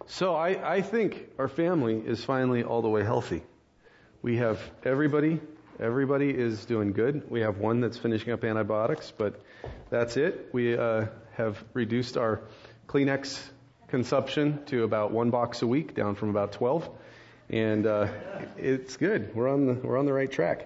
So I think our family is finally all the way healthy. We have everybody is doing good. We have one that's finishing up antibiotics, but that's it. We have reduced our Kleenex consumption to about 1 box a week, down from about 12. And it's good. We're on the right track.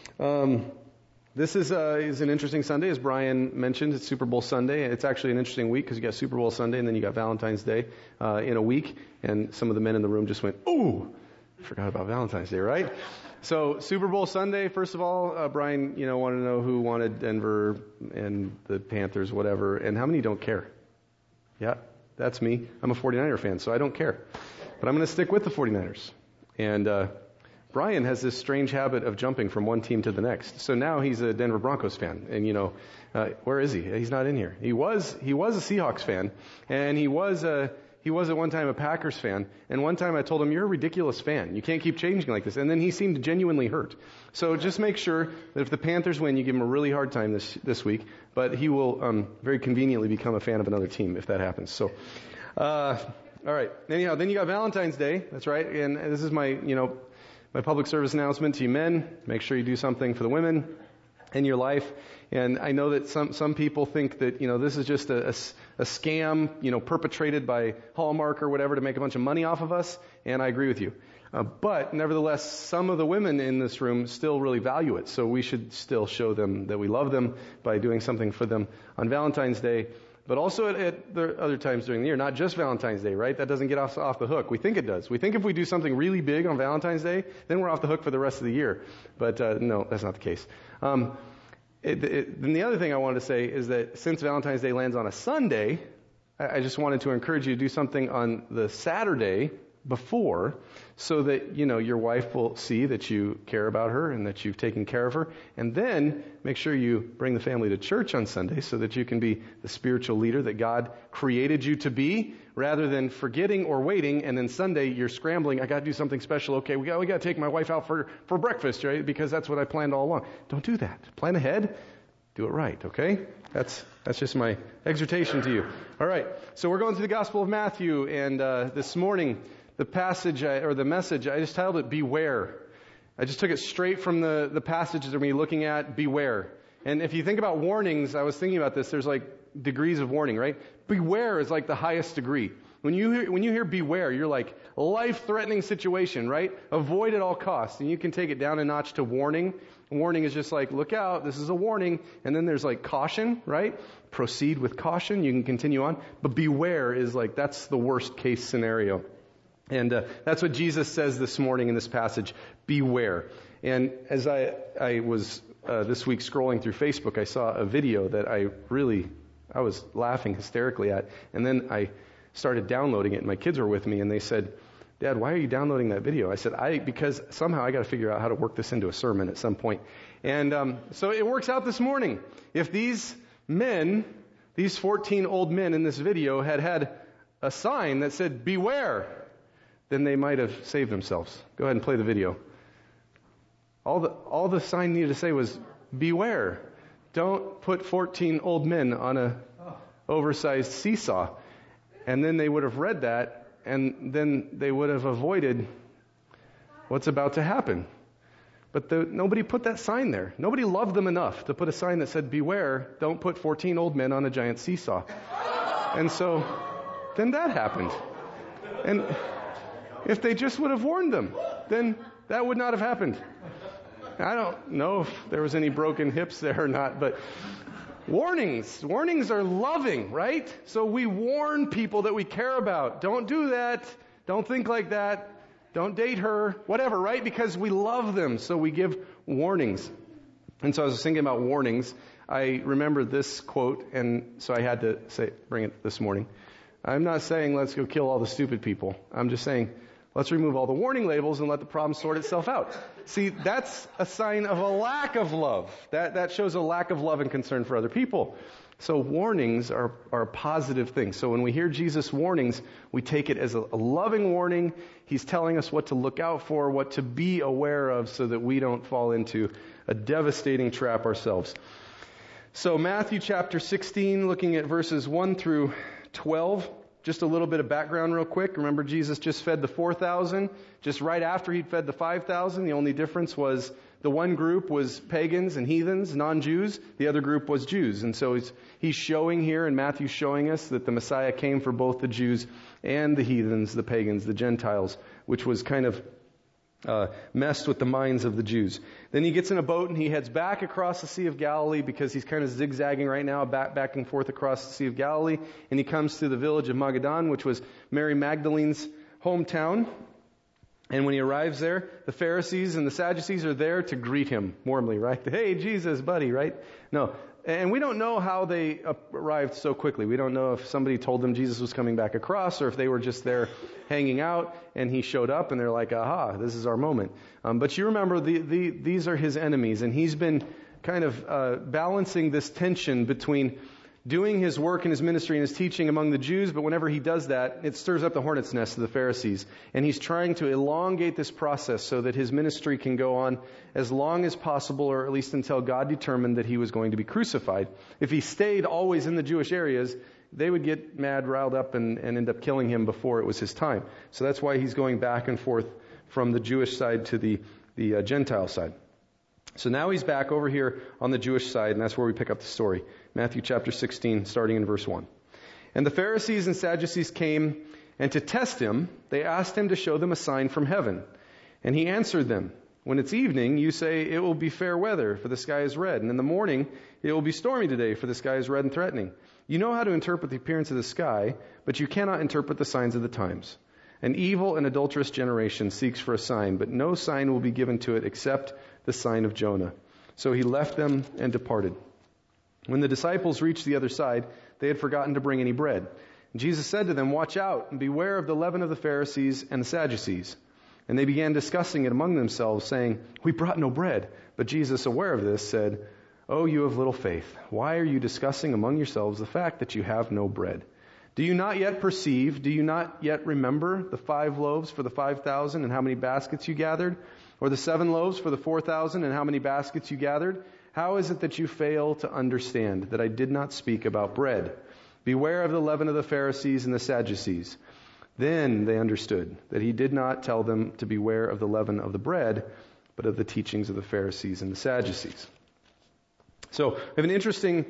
This is an interesting Sunday, as Brian mentioned. It's Super Bowl Sunday. It's actually an interesting week because you got Super Bowl Sunday and then you got Valentine's Day in a week. And some of the men in the room just went, "Ooh, forgot about Valentine's Day," right? So Super Bowl Sunday. First of all, Brian, wanted to know who wanted Denver and the Panthers, whatever, and how many don't care? Yeah, that's me. I'm a 49er fan, so I don't care, but I'm going to stick with the 49ers. And Brian has this strange habit of jumping from one team to the next. So now he's a Denver Broncos fan. And where is he? He's not in here. He was a Seahawks fan, and he was at one time a Packers fan. And one time I told him, "You're a ridiculous fan. You can't keep changing like this." And then he seemed genuinely hurt. So just make sure that if the Panthers win, you give him a really hard time this week. But he will very conveniently become a fan of another team if that happens. So, all right. Anyhow, then you got Valentine's Day. That's right. And this is my public service announcement to you men. Make sure you do something for the women in your life. And I know that some people think that, this is just a scam, perpetrated by Hallmark or whatever to make a bunch of money off of us. And I agree with you. But nevertheless, some of the women in this room still really value it. So we should still show them that we love them by doing something for them on Valentine's Day. But also at the other times during the year, not just Valentine's Day, right? That doesn't get us off the hook. We think it does. We think if we do something really big on Valentine's Day, then we're off the hook for the rest of the year. But no, that's not the case. Then the other thing I wanted to say is that since Valentine's Day lands on a Sunday, I just wanted to encourage you to do something on the Saturday before, so that your wife will see that you care about her and that you've taken care of her. And then make sure you bring the family to church on Sunday so that you can be the spiritual leader that God created you to be, rather than forgetting or waiting, and then Sunday you're scrambling. I got to do something special. Okay, we got to take my wife out for breakfast, right? Because that's what I planned all along. Don't do that. Plan ahead. Do it right, okay? That's just my exhortation to you. All right. So we're going through the Gospel of Matthew, and this morning the passage or the message, I just titled it "Beware." I just took it straight from the passages that we're going to be looking at. Beware. And if you think about warnings, I was thinking about this. There's like degrees of warning, right? Beware is like the highest degree. When you hear beware, you're like life-threatening situation, right? Avoid at all costs. And you can take it down a notch to warning. Warning is just like, look out, this is a warning. And then there's like caution, right? Proceed with caution. You can continue on. But beware is like, that's the worst case scenario. And that's what Jesus says this morning in this passage. Beware. And as I was this week scrolling through Facebook, I saw a video that I was laughing hysterically at. And then I started downloading it, and my kids were with me, and they said, "Dad, why are you downloading that video?" I said, because somehow I got to figure out how to work this into a sermon at some point. And so it works out this morning. If these 14 old men in this video had a sign that said, "Beware," then they might have saved themselves. Go ahead and play the video. All the sign needed to say was, "Beware. Don't put 14 old men on a oversized seesaw." And then they would have read that, and then they would have avoided what's about to happen. But nobody put that sign there. Nobody loved them enough to put a sign that said, "Beware, don't put 14 old men on a giant seesaw." And so then that happened. And if they just would have warned them, then that would not have happened. I don't know if there was any broken hips there or not, but warnings are loving, right? So we warn people that we care about. Don't do that. Don't think like that. Don't date her. Whatever, right? Because we love them. So we give warnings. And so I was thinking about warnings. I remember this quote, and so I had to bring it this morning. I'm not saying let's go kill all the stupid people. I'm just saying let's remove all the warning labels and let the problem sort itself out. See, that's a sign of a lack of love. That shows a lack of love and concern for other people. So warnings are a positive thing. So when we hear Jesus' warnings, we take it as a loving warning. He's telling us what to look out for, what to be aware of, so that we don't fall into a devastating trap ourselves. So Matthew chapter 16, looking at verses 1 through 12. just a little bit of background real quick. Remember, Jesus just fed the 4,000. Just right after he'd fed the 5,000, the only difference was the one group was pagans and heathens, non-Jews. The other group was Jews. And so he's showing here, and Matthew's showing us, that the Messiah came for both the Jews and the heathens, the pagans, the Gentiles, which was kind of messed with the minds of the Jews. Then he gets in a boat and he heads back across the Sea of Galilee, because he's kind of zigzagging right now, back and forth across the Sea of Galilee. And he comes to the village of Magadan, which was Mary Magdalene's hometown. And when he arrives there, the Pharisees and the Sadducees are there to greet him warmly, right? Hey, Jesus, buddy, right? No. And we don't know how they arrived so quickly. We don't know if somebody told them Jesus was coming back across, or if they were just there hanging out and he showed up and they're like, aha, this is our moment. But you remember, these are his enemies, and he's been kind of balancing this tension between doing his work and his ministry and his teaching among the Jews, but whenever he does that, it stirs up the hornet's nest of the Pharisees. And he's trying to elongate this process so that his ministry can go on as long as possible, or at least until God determined that he was going to be crucified. If he stayed always in the Jewish areas, they would get mad, riled up, and end up killing him before it was his time. So that's why he's going back and forth from the Jewish side to the Gentile side. So now he's back over here on the Jewish side, and that's where we pick up the story. Matthew chapter 16, starting in verse 1. And the Pharisees and Sadducees came, and to test him, they asked him to show them a sign from heaven. And he answered them, when it's evening, you say, it will be fair weather, for the sky is red. And in the morning, it will be stormy today, for the sky is red and threatening. You know how to interpret the appearance of the sky, but you cannot interpret the signs of the times. An evil and adulterous generation seeks for a sign, but no sign will be given to it except the sign of Jonah. So he left them and departed. When the disciples reached the other side, they had forgotten to bring any bread. And Jesus said to them, watch out and beware of the leaven of the Pharisees and the Sadducees. And they began discussing it among themselves, saying, we brought no bread. But Jesus, aware of this, said, oh, you of little faith, why are you discussing among yourselves the fact that you have no bread? Do you not yet perceive, do you not yet remember the 5 loaves for the 5,000 and how many baskets you gathered? Or the 7 loaves for the 4,000 and how many baskets you gathered? How is it that you fail to understand that I did not speak about bread? Beware of the leaven of the Pharisees and the Sadducees. Then they understood that he did not tell them to beware of the leaven of the bread, but of the teachings of the Pharisees and the Sadducees. So we have an interesting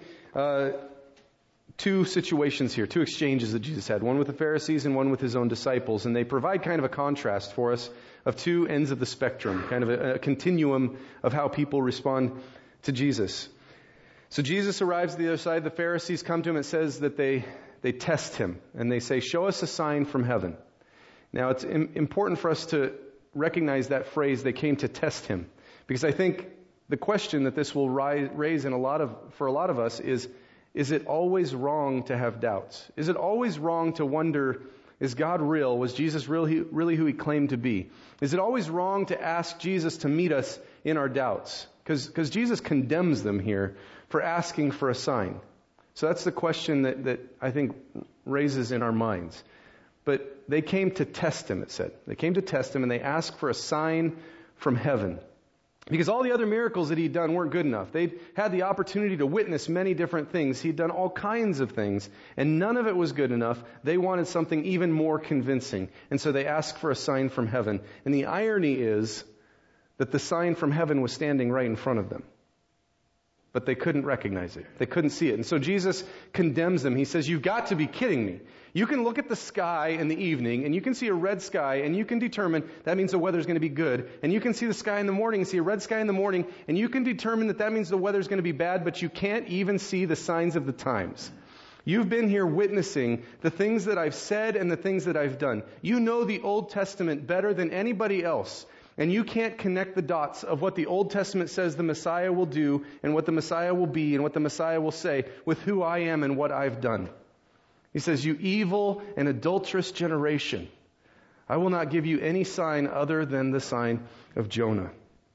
2 situations here, 2 exchanges that Jesus had, one with the Pharisees and one with his own disciples. And they provide kind of a contrast for us of 2 ends of the spectrum, kind of a continuum of how people respond to Jesus. So Jesus arrives at the other side. The Pharisees come to him. It says that they test him and they say, show us a sign from heaven. Now it's important for us to recognize that phrase, they came to test him, because I think the question that this will raise for a lot of us is it always wrong to have doubts? Is it always wrong to wonder, is God real? Was Jesus really who he claimed to be? Is it always wrong to ask Jesus to meet us in our doubts? Because Jesus condemns them here for asking for a sign. So that's the question that I think raises in our minds. But they came to test him, it said. They came to test him and they asked for a sign from heaven. Because all the other miracles that he'd done weren't good enough. They'd had the opportunity to witness many different things. He'd done all kinds of things, and none of it was good enough. They wanted something even more convincing. And so they asked for a sign from heaven. And the irony is that the sign from heaven was standing right in front of them. But they couldn't recognize it. They couldn't see it. And so Jesus condemns them. He says, you've got to be kidding me. You can look at the sky in the evening, and you can see a red sky, and you can determine that means the weather's going to be good. And you can see the sky in the morning and see a red sky in the morning, and you can determine that means the weather's going to be bad, but you can't even see the signs of the times. You've been here witnessing the things that I've said and the things that I've done. You know the Old Testament better than anybody else. And you can't connect the dots of what the Old Testament says the Messiah will do and what the Messiah will be and what the Messiah will say with who I am and what I've done. He says, you evil and adulterous generation, I will not give you any sign other than the sign of Jonah.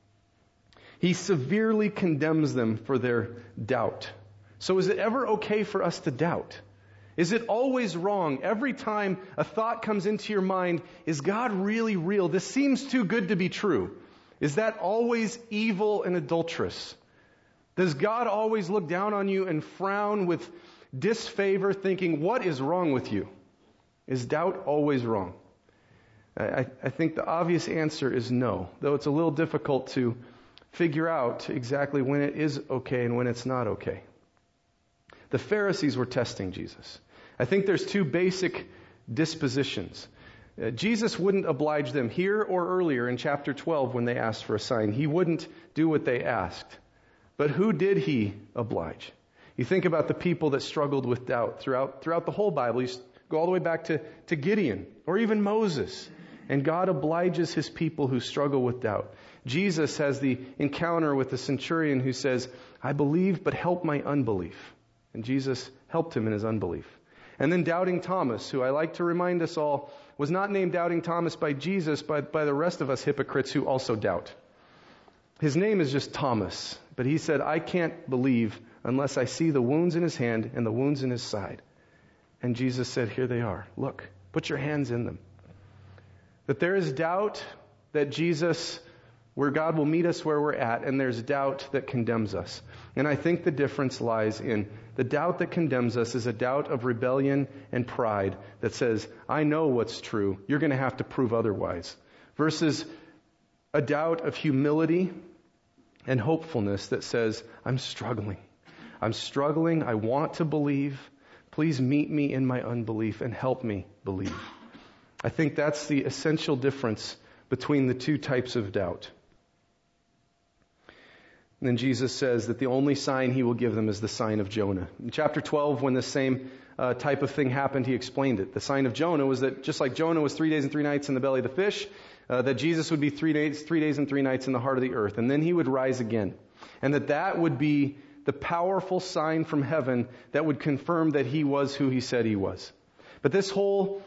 He severely condemns them for their doubt. So is it ever okay for us to doubt? Is it always wrong? Every time a thought comes into your mind, is God really real? This seems too good to be true. Is that always evil and adulterous? Does God always look down on you and frown with disfavor, thinking, what is wrong with you? Is doubt always wrong? I think the obvious answer is no, though it's a little difficult to figure out exactly when it is okay and when it's not okay. The Pharisees were testing Jesus. I think there's two basic dispositions. Jesus wouldn't oblige them here or earlier in chapter 12 when they asked for a sign. He wouldn't do what they asked. But who did he oblige? You think about the people that struggled with doubt throughout the whole Bible. You go all the way back to Gideon or even Moses. And God obliges his people who struggle with doubt. Jesus has the encounter with the centurion who says, I believe, but help my unbelief. And Jesus helped him in his unbelief. And then doubting Thomas, who I like to remind us all, was not named doubting Thomas by Jesus, but by the rest of us hypocrites who also doubt. His name is just Thomas. But he said, I can't believe unless I see the wounds in his hand and the wounds in his side. And Jesus said, here they are. Look, put your hands in them. That there is doubt that Jesus, where God will meet us where we're at, and there's doubt that condemns us. And I think the difference lies in the doubt that condemns us is a doubt of rebellion and pride that says, I know what's true, you're going to have to prove otherwise. Versus a doubt of humility and hopefulness that says, I'm struggling, I want to believe, please meet me in my unbelief and help me believe. I think that's the essential difference between the two types of doubt. And then Jesus says that the only sign he will give them is the sign of Jonah. In chapter 12, when the same type of thing happened, he explained it. The sign of Jonah was that just like Jonah was 3 days and 3 nights in the belly of the fish, that Jesus would be 3 days and 3 nights in the heart of the earth. And then he would rise again. And that would be the powerful sign from heaven that would confirm that he was who he said he was. But this whole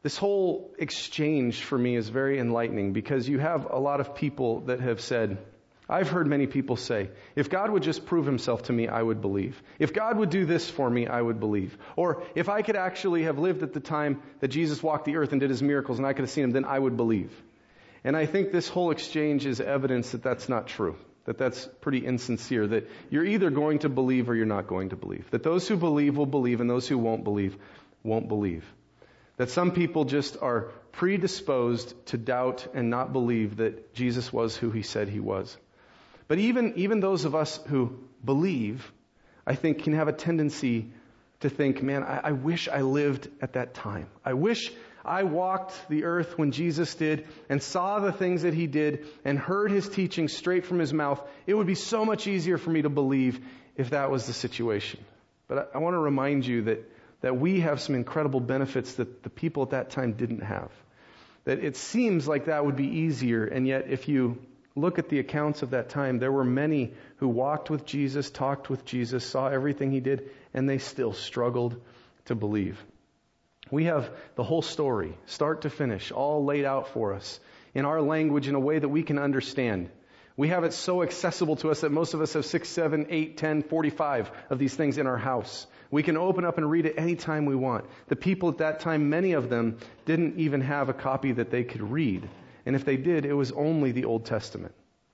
exchange for me is very enlightening because you have a lot of people that have said, I've heard many people say, if God would just prove himself to me, I would believe. If God would do this for me, I would believe. Or if I could actually have lived at the time that Jesus walked the earth and did his miracles and I could have seen him, then I would believe. And I think this whole exchange is evidence that that's not true. That that's pretty insincere. That you're either going to believe or you're not going to believe. That those who believe will believe and those who won't believe won't believe. That some people just are predisposed to doubt and not believe that Jesus was who he said he was. But even those of us who believe, I think, can have a tendency to think, man, I wish I lived at that time. I wish I walked the earth when Jesus did and saw the things that he did and heard his teaching straight from his mouth. It would be so much easier for me to believe if that was the situation. But I want to remind you that we have some incredible benefits that the people at that time didn't have. That it seems like that would be easier, and yet if you look at the accounts of that time, there were many who walked with Jesus, talked with Jesus, saw everything he did, and they still struggled to believe. We have the whole story, start to finish, all laid out for us in our language in a way that we can understand. We have it so accessible to us that most of us have 6, 7, 8, 10, 45 of these things in our house. We can open up and read it anytime we want. The people at that time, many of them didn't even have a copy that they could read. And if they did, it was only the Old Testament.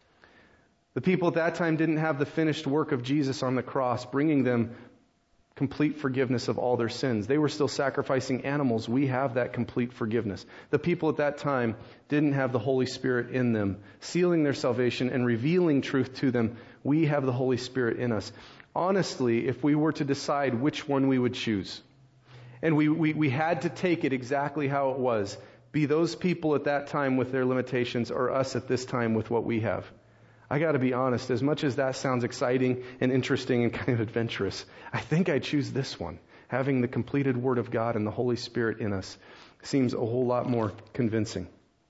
The people at that time didn't have the finished work of Jesus on the cross, bringing them complete forgiveness of all their sins. They were still sacrificing animals. We have that complete forgiveness. The people at that time didn't have the Holy Spirit in them, sealing their salvation and revealing truth to them. We have the Holy Spirit in us. Honestly, if we were to decide which one we would choose, and we had to take it exactly how it was, be those people at that time with their limitations or us at this time with what we have. I got to be honest, as much as that sounds exciting and interesting and kind of adventurous, I think I choose this one. Having the completed Word of God and the Holy Spirit in us seems a whole lot more convincing.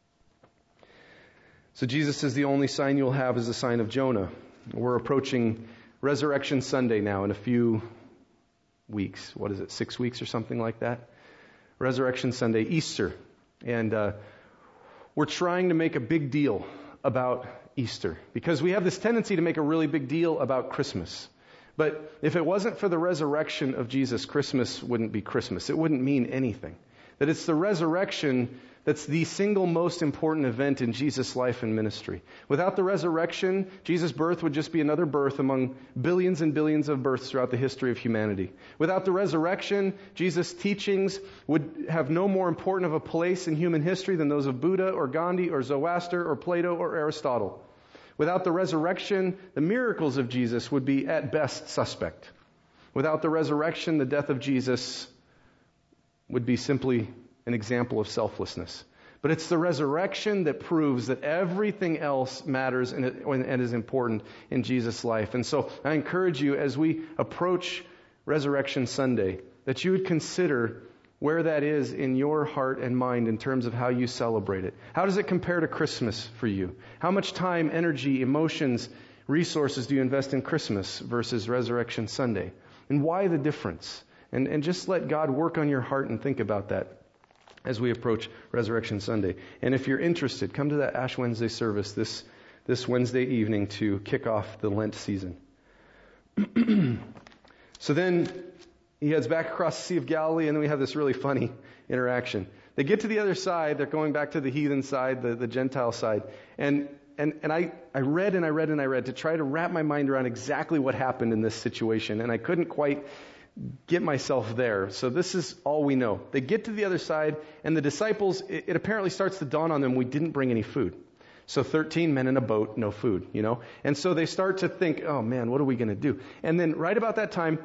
So Jesus says the only sign you'll have is the sign of Jonah. We're approaching Resurrection Sunday now in a few weeks. 6 weeks or something like that? Resurrection Sunday, Easter. And we're trying to make a big deal about Easter because we have this tendency to make a really big deal about Christmas. But if it wasn't for the resurrection of Jesus, Christmas wouldn't be Christmas. It wouldn't mean anything. That it's the resurrection that's the single most important event in Jesus' life and ministry. Without the resurrection, Jesus' birth would just be another birth among billions and billions of births throughout the history of humanity. Without the resurrection, Jesus' teachings would have no more important of a place in human history than those of Buddha or Gandhi or Zoroaster or Plato or Aristotle. Without the resurrection, the miracles of Jesus would be at best suspect. Without the resurrection, the death of Jesus would be simply an example of selflessness. But it's the resurrection that proves that everything else matters and is important in Jesus' life. And so I encourage you, as we approach Resurrection Sunday, that you would consider where that is in your heart and mind in terms of how you celebrate it. How does it compare to Christmas for you? How much time, energy, emotions, resources do you invest in Christmas versus Resurrection Sunday? And why the difference? And just let God work on your heart and think about that as we approach Resurrection Sunday. And if you're interested, come to that Ash Wednesday service this Wednesday evening to kick off the Lent season. So then he heads back across the Sea of Galilee, and then we have this really funny interaction. They get to the other side. They're going back to the heathen side, the Gentile side. And I read to try to wrap my mind around exactly what happened in this situation. And I couldn't quite get myself there. So this is all we know. They get to the other side, and the disciples, it apparently starts to dawn on them, we didn't bring any food. So 13 men in a boat, no food, And so they start to think, oh man, what are we going to do? And then right about that time,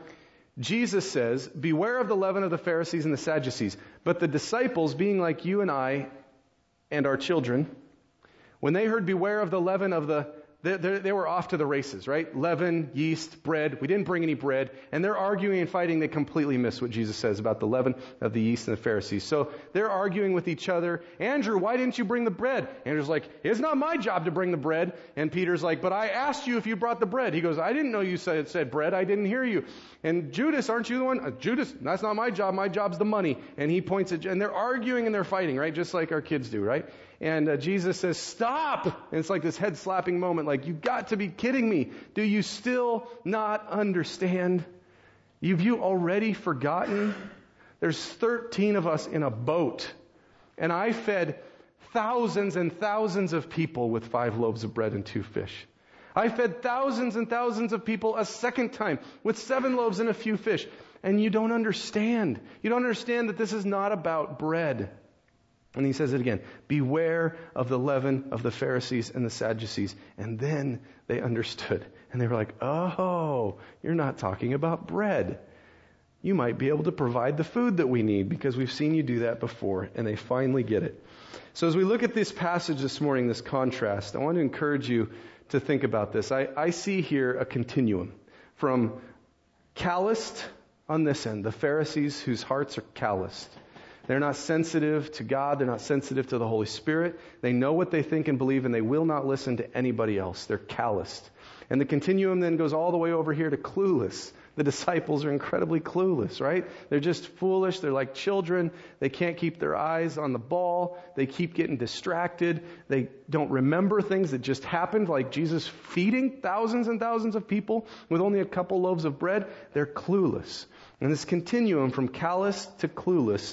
Jesus says, beware of the leaven of the Pharisees and the Sadducees. But the disciples, being like you and I and our children, when they heard beware of the leaven of they were off to the races, right? Leaven, yeast, bread. We didn't bring any bread. And they're arguing and fighting. They completely miss what Jesus says about the leaven of the yeast and the Pharisees. So they're arguing with each other. Andrew, why didn't you bring the bread? Andrew's like, it's not my job to bring the bread. And Peter's like, but I asked you if you brought the bread. He goes, I didn't know you said bread. I didn't hear you. And Judas, aren't you the one? Judas, that's not my job. My job's the money. And he points at, and they're arguing and they're fighting, right? Just like our kids do, right? And Jesus says, stop! And it's like this head-slapping moment, like, you've got to be kidding me. Do you still not understand? Have you already forgotten? There's 13 of us in a boat. And I fed thousands and thousands of people with 5 loaves of bread and 2 fish. I fed thousands and thousands of people a second time with 7 loaves and a few fish. And you don't understand. You don't understand that this is not about bread. And he says it again, beware of the leaven of the Pharisees and the Sadducees. And then they understood. And they were like, oh, you're not talking about bread. You might be able to provide the food that we need because we've seen you do that before. And they finally get it. So as we look at this passage this morning, this contrast, I want to encourage you to think about this. I see here a continuum from calloused on this end, the Pharisees whose hearts are calloused. They're not sensitive to God. They're not sensitive to the Holy Spirit. They know what they think and believe, and they will not listen to anybody else. They're calloused. And the continuum then goes all the way over here to clueless. The disciples are incredibly clueless, right? They're just foolish. They're like children. They can't keep their eyes on the ball. They keep getting distracted. They don't remember things that just happened, like Jesus feeding thousands and thousands of people with only a couple loaves of bread. They're clueless. And this continuum from callous to clueless,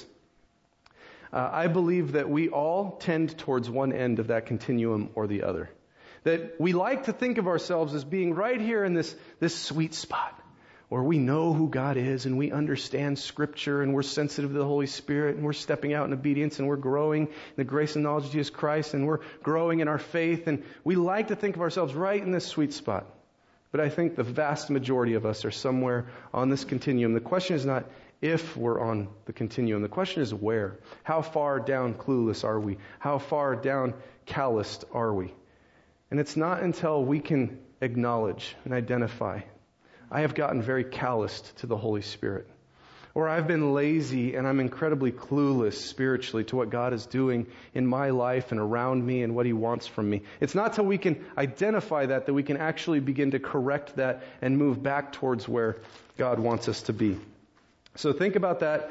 I believe that we all tend towards one end of that continuum or the other. That we like to think of ourselves as being right here in this sweet spot where we know who God is and we understand Scripture and we're sensitive to the Holy Spirit and we're stepping out in obedience and we're growing in the grace and knowledge of Jesus Christ and we're growing in our faith, and we like to think of ourselves right in this sweet spot. But I think the vast majority of us are somewhere on this continuum. The question is not if we're on the continuum. The question is where. How far down clueless are we? How far down calloused are we? And it's not until we can acknowledge and identify, I have gotten very calloused to the Holy Spirit. Or I've been lazy and I'm incredibly clueless spiritually to what God is doing in my life and around me and what He wants from me. It's not till we can identify that we can actually begin to correct that and move back towards where God wants us to be. So think about that.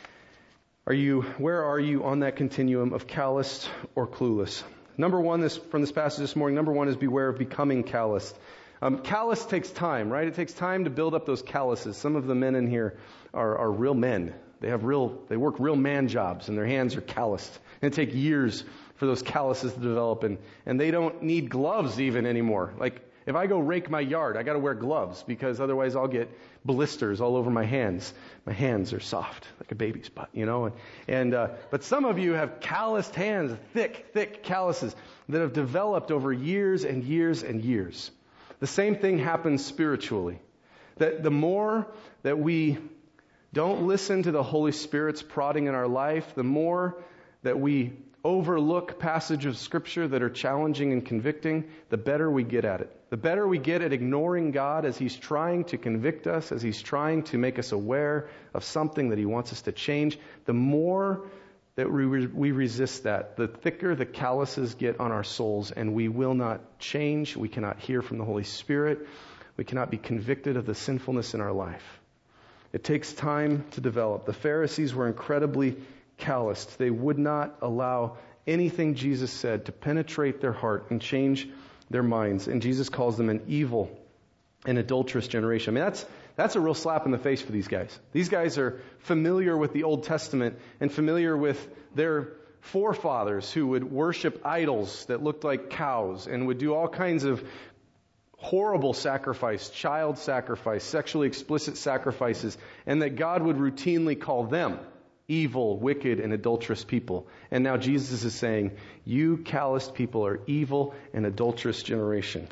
Where are you on that continuum of calloused or clueless? Number one, from this passage this morning, number one is beware of becoming calloused. Callous takes time, right? It takes time to build up those calluses. Some of the men in here are real men. They work real man jobs, and their hands are calloused. And it takes years for those calluses to develop, and they don't need gloves even anymore. Like, if I go rake my yard, I got to wear gloves because otherwise I'll get blisters all over my hands. My hands are soft, like a baby's butt, But some of you have calloused hands, thick calluses that have developed over years and years and years. The same thing happens spiritually. That the more that we don't listen to the Holy Spirit's prodding in our life, the more that we overlook passages of Scripture that are challenging and convicting, the better we get at it. The better we get at ignoring God as He's trying to convict us, as He's trying to make us aware of something that He wants us to change, the more that we resist that, the thicker the calluses get on our souls, and we will not change. We cannot hear from the Holy Spirit. We cannot be convicted of the sinfulness in our life. It takes time to develop. The Pharisees were incredibly calloused. They would not allow anything Jesus said to penetrate their heart and change their minds. And Jesus calls them an evil and adulterous generation. I mean, that's a real slap in the face for these guys. These guys are familiar with the Old Testament and familiar with their forefathers who would worship idols that looked like cows and would do all kinds of horrible sacrifice, child sacrifice, sexually explicit sacrifices, and that God would routinely call them evil, wicked, and adulterous people. And now Jesus is saying, you calloused people are evil and adulterous generation.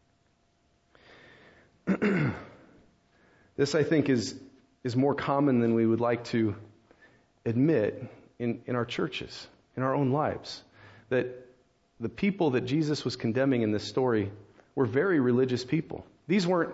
This, I think, is more common than we would like to admit in our churches, in our own lives. That the people that Jesus was condemning in this story were very religious people. These weren't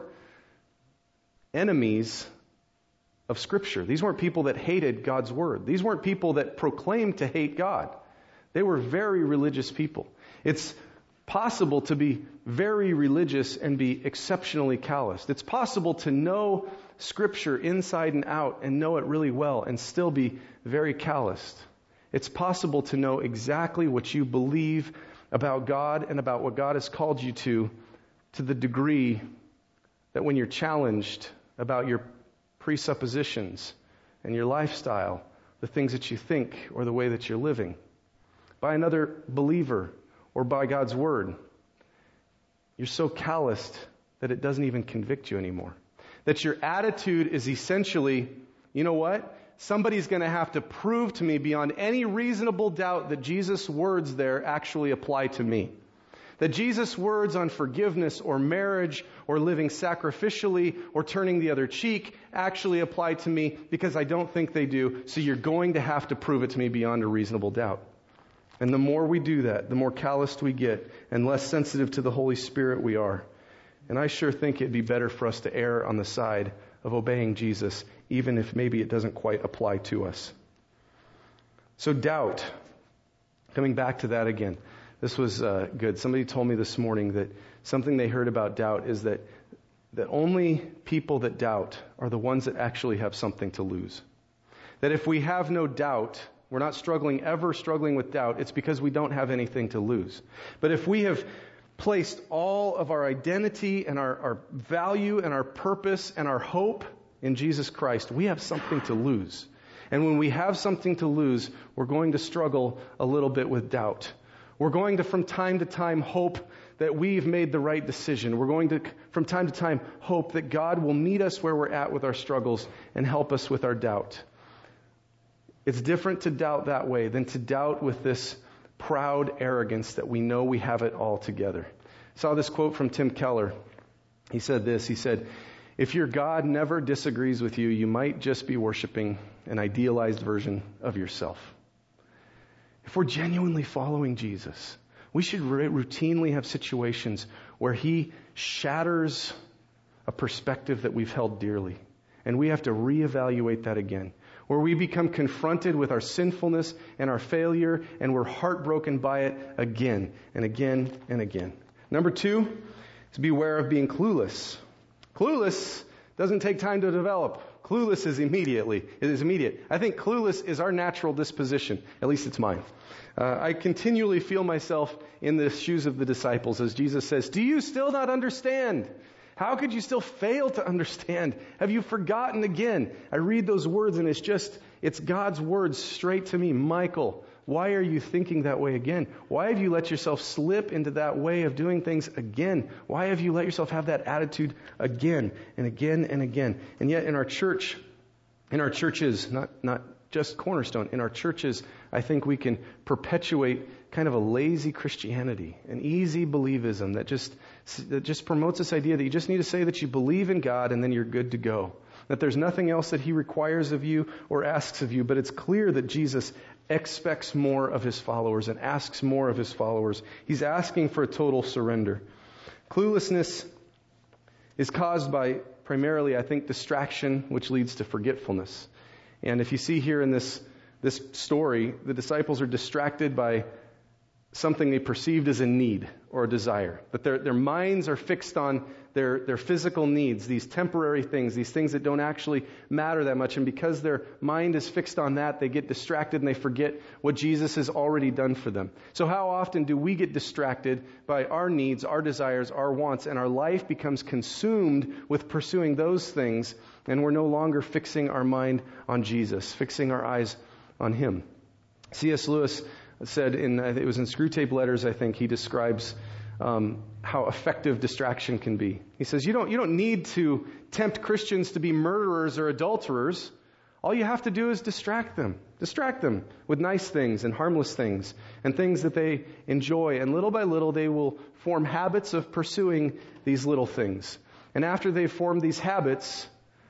enemies of Scripture. These weren't people that hated God's Word. These weren't people that proclaimed to hate God. They were very religious people. It's possible to be very religious and be exceptionally calloused. It's possible to know Scripture inside and out and know it really well and still be very calloused. It's possible to know exactly what you believe about God and about what God has called you to the degree that when you're challenged about your presuppositions and your lifestyle, the things that you think or the way that you're living, by another believer or by God's Word, you're so calloused that it doesn't even convict you anymore. That your attitude is essentially, you know what? Somebody's going to have to prove to me beyond any reasonable doubt that Jesus' words there actually apply to me. That Jesus' words on forgiveness or marriage or living sacrificially or turning the other cheek actually apply to me, because I don't think they do. So you're going to have to prove it to me beyond a reasonable doubt. And the more we do that, the more calloused we get and less sensitive to the Holy Spirit we are. And I sure think it'd be better for us to err on the side of obeying Jesus, even if maybe it doesn't quite apply to us. So doubt, coming back to that again. This was good. Somebody told me this morning that something they heard about doubt is that only people that doubt are the ones that actually have something to lose. That if we have no doubt, we're not ever struggling with doubt, it's because we don't have anything to lose. But if we have placed all of our identity and our value and our purpose and our hope in Jesus Christ, we have something to lose. And when we have something to lose, we're going to struggle a little bit with doubt. We're going to, from time to time, hope that we've made the right decision. We're going to, from time to time, hope that God will meet us where we're at with our struggles and help us with our doubt. It's different to doubt that way than to doubt with this proud arrogance that we know we have it all together. I saw this quote from Tim Keller. He said this. He said, if your God never disagrees with you, you might just be worshiping an idealized version of yourself. If we're genuinely following Jesus, we should routinely have situations where He shatters a perspective that we've held dearly. And we have to reevaluate that again. Where we become confronted with our sinfulness and our failure, and we're heartbroken by it again and again and again. Number 2 is beware of being clueless. Clueless doesn't take time to develop. Clueless is immediate. I think clueless is our natural disposition. At least it's mine. I continually feel myself in the shoes of the disciples as Jesus says, do you still not understand? How could you still fail to understand? Have you forgotten again? I read those words and It's God's words straight to me. Michael, why are you thinking that way again? Why have you let yourself slip into that way of doing things again? Why have you let yourself have that attitude again and again and again? And yet in our churches, not just Cornerstone, in our churches, I think we can perpetuate kind of a lazy Christianity, an easy believism that just promotes this idea that you just need to say that you believe in God and then you're good to go. That there's nothing else that He requires of you or asks of you, but it's clear that Jesus expects more of His followers and asks more of His followers. He's asking for a total surrender. Cluelessness is caused by primarily, I think, distraction, which leads to forgetfulness. And if you see here in this story, the disciples are distracted by something they perceived as a need or a desire. That their minds are fixed on their physical needs, these temporary things, these things that don't actually matter that much. And because their mind is fixed on that, they get distracted and they forget what Jesus has already done for them. So how often do we get distracted by our needs, our desires, our wants, and our life becomes consumed with pursuing those things, and we're no longer fixing our mind on Jesus, fixing our eyes on Him? C.S. Lewis said it was in Screwtape Letters, I think, he describes how effective distraction can be. He says, you don't need to tempt Christians to be murderers or adulterers. All you have to do is distract them. Distract them with nice things and harmless things and things that they enjoy. And little by little, they will form habits of pursuing these little things. And after they've formed these habits,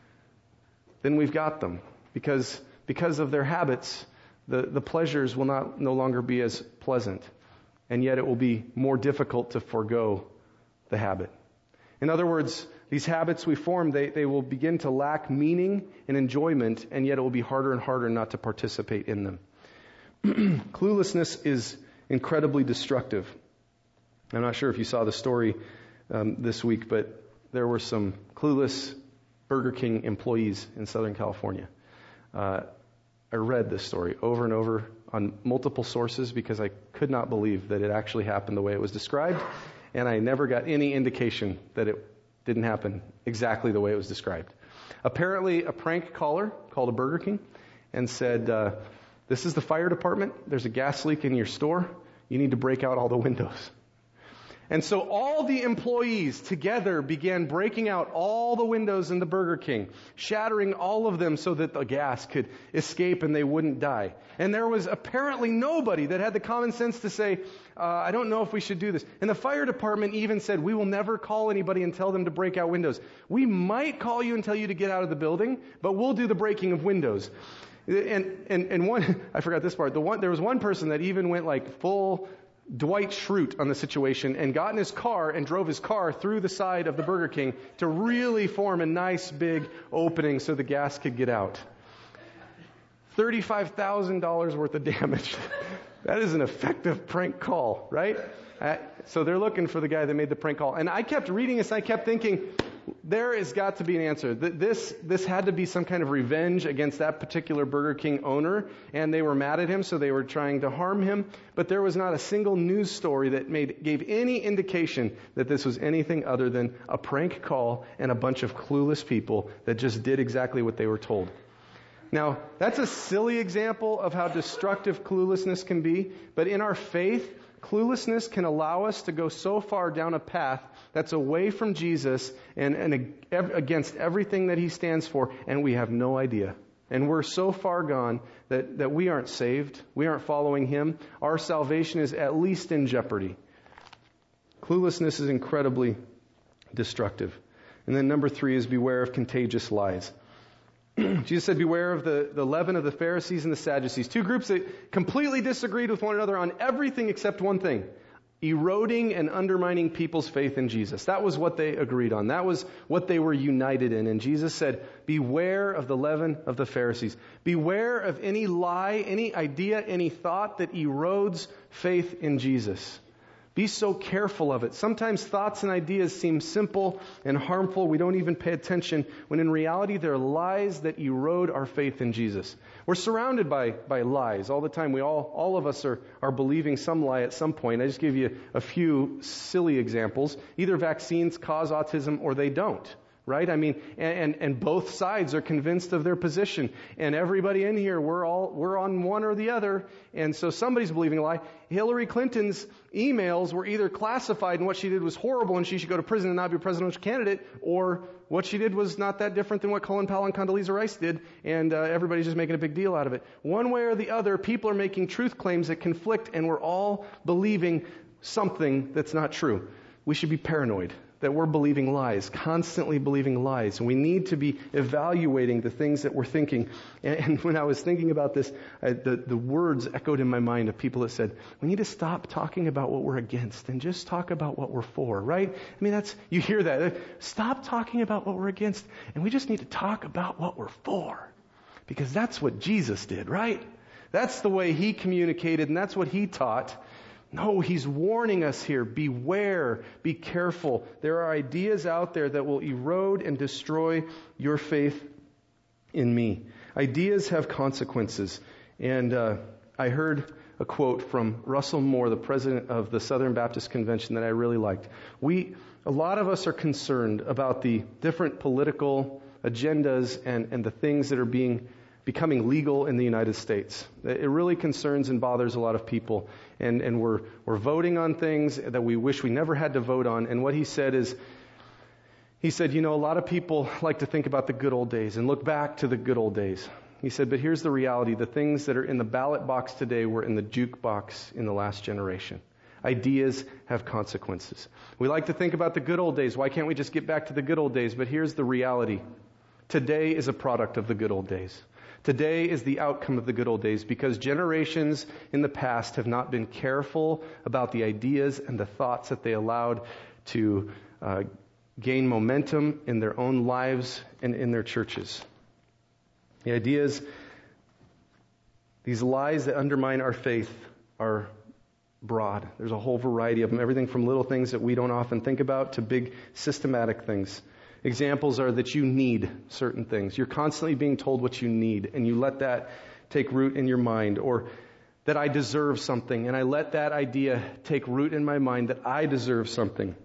then we've got them. Because of their habits, the pleasures will no longer be as pleasant. And yet it will be more difficult to forego the habit. In other words, these habits we form, they will begin to lack meaning and enjoyment, and yet it will be harder and harder not to participate in them. Cluelessness is incredibly destructive. I'm not sure if you saw the story this week, but there were some clueless Burger King employees in Southern California. I read this story over and over on multiple sources because I could not believe that it actually happened the way it was described, and I never got any indication that it didn't happen exactly the way it was described. Apparently, a prank caller called a Burger King and said, this is the fire department. There's a gas leak in your store. You need to break out all the windows. And so all the employees together began breaking out all the windows in the Burger King, shattering all of them so that the gas could escape and they wouldn't die. And there was apparently nobody that had the common sense to say, I don't know if we should do this. And the fire department even said, we will never call anybody and tell them to break out windows. We might call you and tell you to get out of the building, but we'll do the breaking of windows. And one, I forgot this part, there was one person that even went like full Dwight Schrute on the situation and got in his car and drove his car through the side of the Burger King to really form a nice big opening so the gas could get out. $35,000 worth of damage. That is an effective prank call, right? So they're looking for the guy that made the prank call. And I kept reading this, and I kept thinking, there has got to be an answer. This had to be some kind of revenge against that particular Burger King owner, and they were mad at him, so they were trying to harm him. But there was not a single news story that gave any indication that this was anything other than a prank call and a bunch of clueless people that just did exactly what they were told. Now, that's a silly example of how destructive cluelessness can be, but in our faith, cluelessness can allow us to go so far down a path that's away from Jesus and against everything that He stands for, and we have no idea. And we're so far gone that we aren't saved. We aren't following Him. Our salvation is at least in jeopardy. Cluelessness is incredibly destructive. And then number 3 is beware of contagious lies. Jesus said, beware of the leaven of the Pharisees and the Sadducees. 2 groups that completely disagreed with one another on everything except one thing: eroding and undermining people's faith in Jesus. That was what they agreed on. That was what they were united in. And Jesus said, beware of the leaven of the Pharisees. Beware of any lie, any idea, any thought that erodes faith in Jesus. Be so careful of it. Sometimes thoughts and ideas seem simple and harmful. We don't even pay attention, when in reality they're lies that erode our faith in Jesus. We're surrounded by lies all the time. All of us are believing some lie at some point. I just gave you a few silly examples. Either vaccines cause autism or they don't. right? I mean, and both sides are convinced of their position. And everybody in here, we're on one or the other. And so somebody's believing a lie. Hillary Clinton's emails were either classified and what she did was horrible and she should go to prison and not be a presidential candidate, or what she did was not that different than what Colin Powell and Condoleezza Rice did, and everybody's just making a big deal out of it. One way or the other, people are making truth claims that conflict, and we're all believing something that's not true. We should be paranoid that we're believing lies, constantly believing lies. And we need to be evaluating the things that we're thinking. And when I was thinking about this, the words echoed in my mind of people that said, we need to stop talking about what we're against and just talk about what we're for, right? I mean, you hear that. Stop talking about what we're against, and we just need to talk about what we're for. Because that's what Jesus did, right? That's the way He communicated, and that's what He taught. No, He's warning us here. Beware, be careful. There are ideas out there that will erode and destroy your faith in me. Ideas have consequences. And I heard a quote from Russell Moore, the president of the Southern Baptist Convention, that I really liked. A lot of us are concerned about the different political agendas and the things that are becoming legal in the United States. It really concerns and bothers a lot of people. And we're voting on things that we wish we never had to vote on. And what he said, a lot of people like to think about the good old days and look back to the good old days. He said, but here's the reality. The things that are in the ballot box today were in the jukebox in the last generation. Ideas have consequences. We like to think about the good old days. Why can't we just get back to the good old days? But here's the reality. Today is a product of the good old days. Today is the outcome of the good old days, because generations in the past have not been careful about the ideas and the thoughts that they allowed to gain momentum in their own lives and in their churches. The ideas, these lies that undermine our faith, are broad. There's a whole variety of them, everything from little things that we don't often think about to big systematic things. Examples are that you need certain things. You're constantly being told what you need, and you let that take root in your mind. Or that I deserve something, and I let that idea take root in my mind that I deserve something.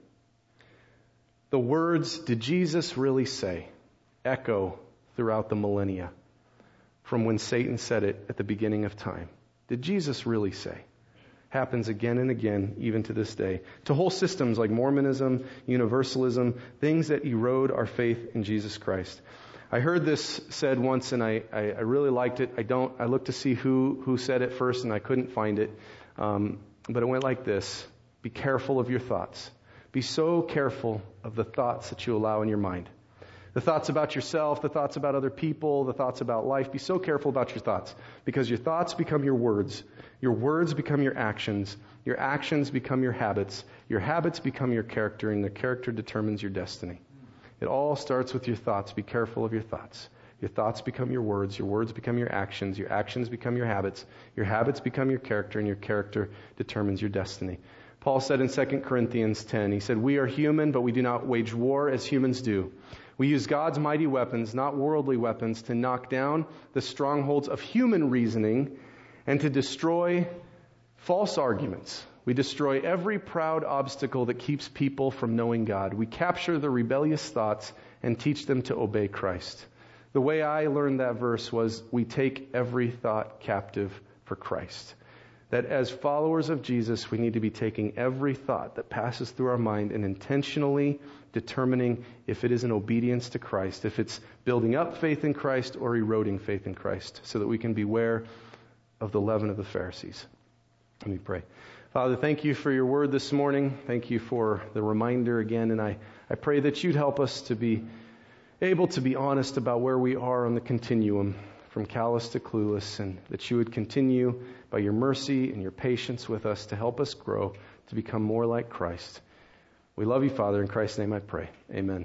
The words, did Jesus really say, echo throughout the millennia from when Satan said it at the beginning of time. Did Jesus really say? Happens again and again, even to this day. To whole systems like Mormonism, Universalism, things that erode our faith in Jesus Christ. I heard this said once, and I really liked it. I looked to see who said it first, and I couldn't find it. But it went like this. Be careful of your thoughts. Be so careful of the thoughts that you allow in your mind. The thoughts about yourself, the thoughts about other people, the thoughts about life. Be so careful about your thoughts, because your thoughts become your words. Your words become your actions. Your actions become your habits. Your habits become your character, and the character determines your destiny. It all starts with your thoughts. Be careful of your thoughts. Your thoughts become your words. Your words become your actions. Your actions become your habits. Your habits become your character, and your character determines your destiny. Paul said in 2 Corinthians 10, he said, we are human, but we do not wage war as humans do. We use God's mighty weapons, not worldly weapons, to knock down the strongholds of human reasoning and to destroy false arguments. We destroy every proud obstacle that keeps people from knowing God. We capture the rebellious thoughts and teach them to obey Christ. The way I learned that verse was, we take every thought captive for Christ. That as followers of Jesus, we need to be taking every thought that passes through our mind and intentionally determining if it is in obedience to Christ, if it's building up faith in Christ or eroding faith in Christ, so that we can beware of the leaven of the Pharisees. Let me pray. Father, thank you for your word this morning. Thank you for the reminder again, and I pray that you'd help us to be able to be honest about where we are on the continuum from callous to clueless, and that you would continue by your mercy and your patience with us to help us grow to become more like Christ. We love you, Father. In Christ's name I pray. Amen.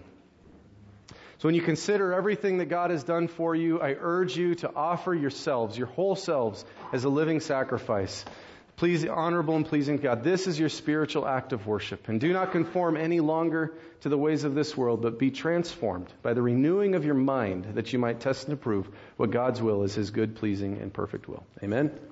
So when you consider everything that God has done for you, I urge you to offer yourselves, your whole selves, as a living sacrifice. Please, honorable and pleasing to God. This is your spiritual act of worship. And do not conform any longer to the ways of this world, but be transformed by the renewing of your mind, that you might test and approve what God's will is, His good, pleasing, and perfect will. Amen.